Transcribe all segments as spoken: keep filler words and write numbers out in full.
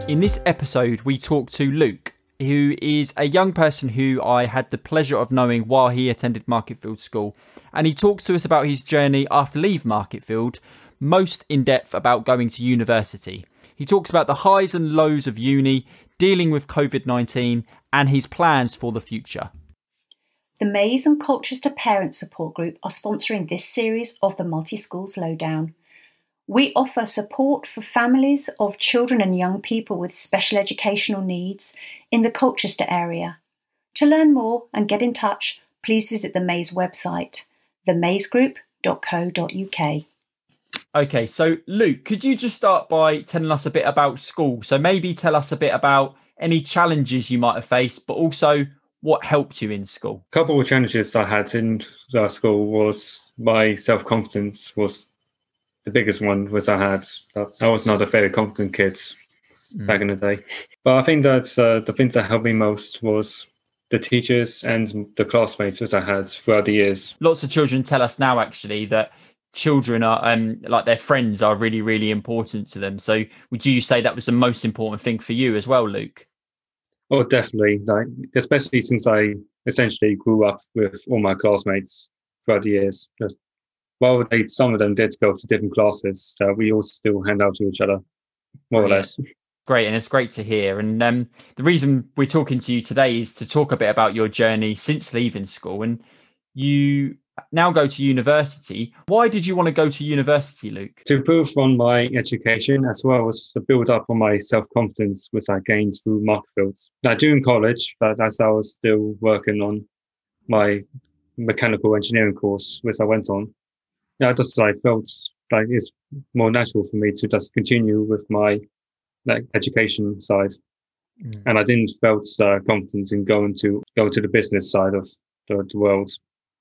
In this episode, we talk to Luke, who is a young person who I had the pleasure of knowing while he attended Marketfield School. And he talks to us about his journey after leaving Marketfield, most in depth about going to university. He talks about the highs and lows of uni, dealing with covid nineteen, and his plans for the future. The Maze and Colchester Parent Support Group are sponsoring this series of the Multi-Schools Lowdown. We offer support for families of children and young people with special educational needs in the Colchester area. To learn more and get in touch, please visit the Maze website, the maze group dot co dot uk. Okay, so Luke, could you just start by telling us a bit about school? So maybe tell us a bit about any challenges you might have faced, but also what helped you in school. A couple of challenges I had in uh, school was my self-confidence was the biggest one was I had. I was not a very confident kid mm. back in the day. But I think that uh, the thing that helped me most was the teachers and the classmates that I had throughout the years. Lots of children tell us now, actually, that children are, um, like their friends are really, really important to them. So would you say that was the most important thing for you as well, Luke? Oh, definitely. Like, especially since I essentially grew up with all my classmates throughout the years. While they, some of them did go to different classes, uh, we all still hand out to each other, more or less. Great, and it's great to hear. And um, the reason we're talking to you today is to talk a bit about your journey since leaving school. And you now go to university. Why did you want to go to university, Luke? To improve on my education, as well as to build up on my self-confidence, which I gained through Marketfield. Now, during college, but as I was still working on my mechanical engineering course, which I went on, I just like felt like it's more natural for me to just continue with my like education side, mm. and I didn't felt uh, confident in going to go to the business side of the, the world,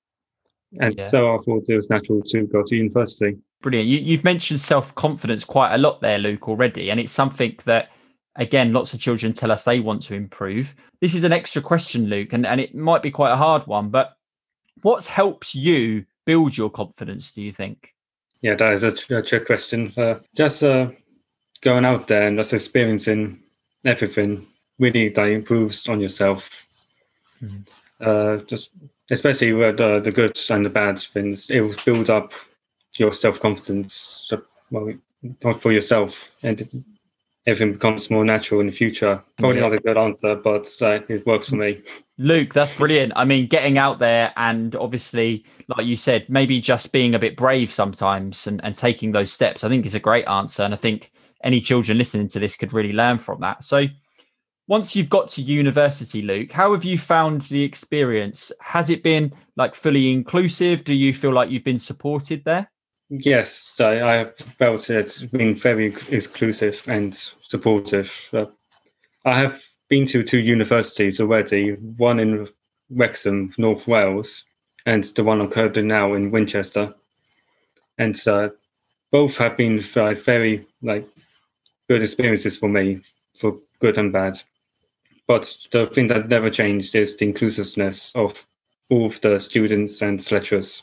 and yeah. so I thought it was natural to go to university. Brilliant. You, you've mentioned self-confidence quite a lot there, Luke, already, and it's something that, again, lots of children tell us they want to improve. This is an extra question, Luke, and, and it might be quite a hard one, but what's helped you build your confidence, do you think? Yeah, that is a, a trick question. Uh, just uh, going out there and just experiencing everything really like, improves on yourself. Mm-hmm. Uh, just especially with uh, the good and the bad things, it will build up your self-confidence well, for yourself, and everything becomes more natural in the future. Probably yeah. not a good answer, but uh, it works for me. Luke, that's brilliant. I mean, getting out there and obviously, like you said, maybe just being a bit brave sometimes and, and taking those steps, I think is a great answer. And I think any children listening to this could really learn from that. So once you've got to university, Luke, how have you found the experience? Has it been like fully inclusive? Do you feel like you've been supported there? Yes, I, I have felt it's been very inclusive and supportive. Uh, I have been to two universities already, one in Wrexham, North Wales, and the one I'm currently now in Winchester. And uh, both have been uh, very like good experiences for me, for good and bad. But the thing that never changed is the inclusiveness of all of the students and lecturers.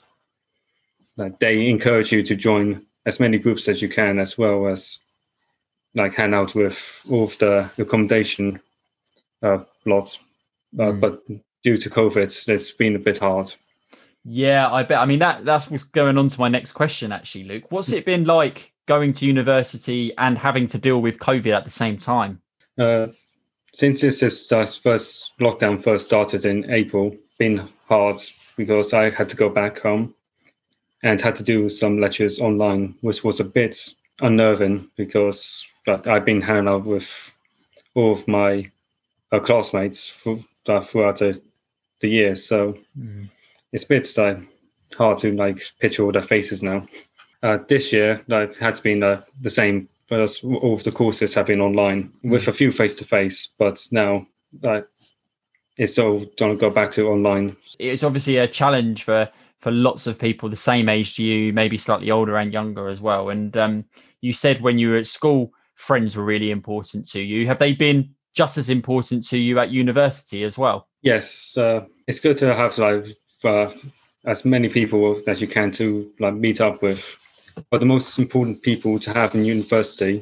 Like they encourage you to join as many groups as you can, as well as like hand out with all of the accommodation uh, lots. Uh, mm. But due to COVID, it's been a bit hard. Yeah, I bet. I mean, that that's what's going on to my next question, actually, Luke. What's it been like going to university and having to deal with COVID at the same time? Uh, since this is the first lockdown first started in April, been hard because I had to go back home and had to do some lectures online, which was a bit unnerving because like, I've been hanging out with all of my uh, classmates for, uh, throughout the, the year. So mm. it's a bit uh, hard to like picture all their faces now. Uh, this year, like, it has been uh, the same, but all of the courses have been online with a few face-to-face, but now uh, it's all going to go back to online. It's obviously a challenge for for lots of people the same age to you, maybe slightly older and younger as well. And um, you said when you were at school, friends were really important to you. Have they been just as important to you at university as well? Yes, uh, it's good to have like uh, as many people as you can to like meet up with. But the most important people to have in university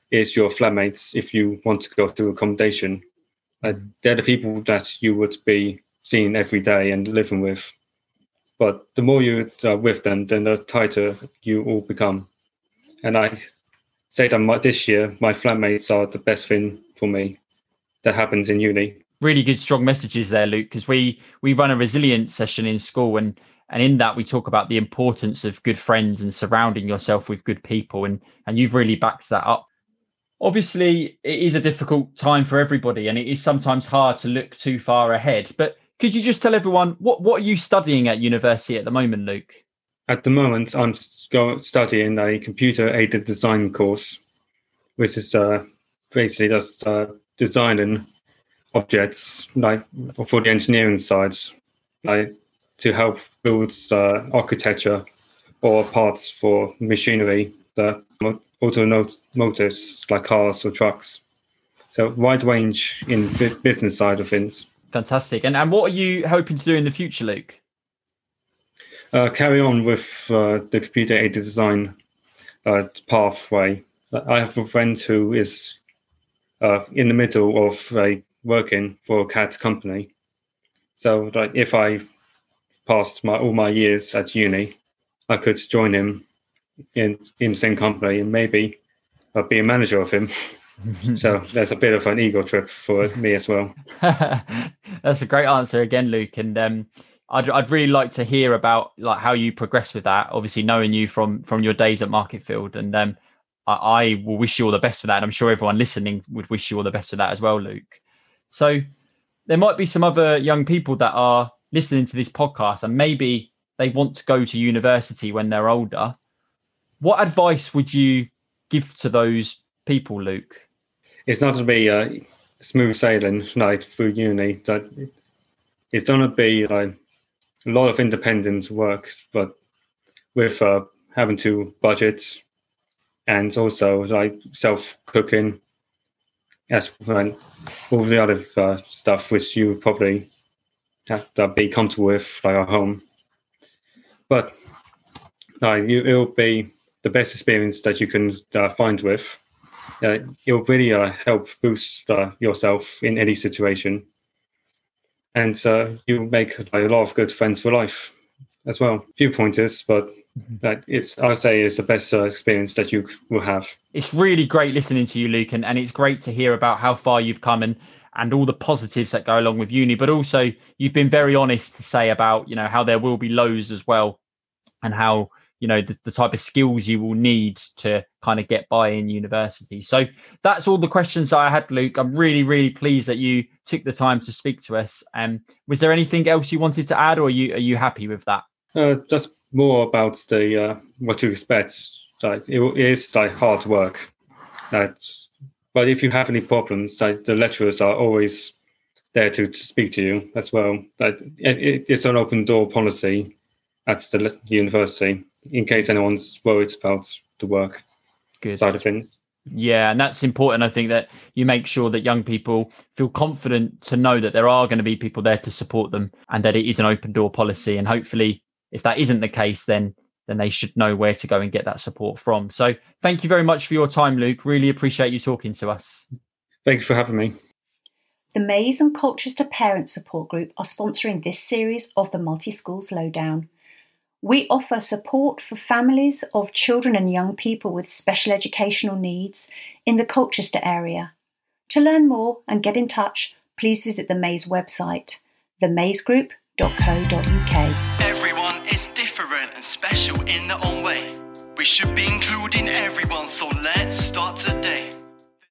is your flatmates if you want to go to accommodation. Uh, they're the people that you would be seeing every day and living with. But the more you're uh, with them, then the tighter you all become. And I say that my, this year, my flatmates are the best thing for me that happens in uni. Really good, strong messages there, Luke, because we we run a resilience session in school, and and in that we talk about the importance of good friends and surrounding yourself with good people, and and you've really backed that up. Obviously, it is a difficult time for everybody, and it is sometimes hard to look too far ahead. But could you just tell everyone, what, what are you studying at university at the moment, Luke? At the moment, I'm studying a computer-aided design course, which is uh, basically just uh, designing objects like for the engineering side, like to help build uh, architecture or parts for machinery, the automotives like cars or trucks. So wide range in the business side of things. Fantastic. And and what are you hoping to do in the future, Luke? Uh, carry on with uh, the computer-aided design uh, pathway. I have a friend who is uh, in the middle of uh, working for a C A D company. So like, if I passed my, all my years at uni, I could join him in, in the same company and maybe uh, be a manager of him. So that's a bit of an ego trip for me as well. That's a great answer again, Luke. And um, I'd I'd really like to hear about like how you progress with that. Obviously, knowing you from from your days at Marketfield, and um, I, I will wish you all the best for that. And I'm sure everyone listening would wish you all the best for that as well, Luke. So there might be some other young people that are listening to this podcast, and maybe they want to go to university when they're older. What advice would you give to those people, Luke? It's not to be uh, smooth sailing like through uni. That it's going to be like a lot of independent work, but with uh, having to budget and also like self cooking, as well, all the other uh, stuff which you probably have to be comfortable with, like at home. But uh, you, it'll be the best experience that you can uh, find with. Uh, it'll really uh, help boost uh, yourself in any situation. And uh, you'll make like, a lot of good friends for life as well. A few pointers, but that it's, I would say, is the best uh, experience that you will have. It's really great listening to you, Luke, and, and it's great to hear about how far you've come and, and all the positives that go along with uni. But also, you've been very honest to say about, you know, how there will be lows as well, and how, you know, the, the type of skills you will need to kind of get by in university. So that's all the questions I had, Luke. I'm really, really pleased that you took the time to speak to us. Um, was there anything else you wanted to add, or are you are you happy with that? Uh, just more about the uh, what to expect. Like, it is like hard work. Uh, but if you have any problems, like, the lecturers are always there to, to speak to you as well. Like, it, it's an open door policy at the university, in case anyone's worried about the work Good. Side of things. Yeah, and that's important. I think that you make sure that young people feel confident to know that there are going to be people there to support them, and that it is an open door policy. And hopefully, if that isn't the case, then then they should know where to go and get that support from. So thank you very much for your time, Luke. Really appreciate you talking to us. Thank you for having me. The Maize and Colchester Parent Support Group are sponsoring this series of the Multi-Schools Lowdown. We offer support for families of children and young people with special educational needs in the Colchester area. To learn more and get in touch, please visit the Maize website, the maize group dot co dot uk. Everyone is different and special in their own way. We should be including everyone, so let's start today.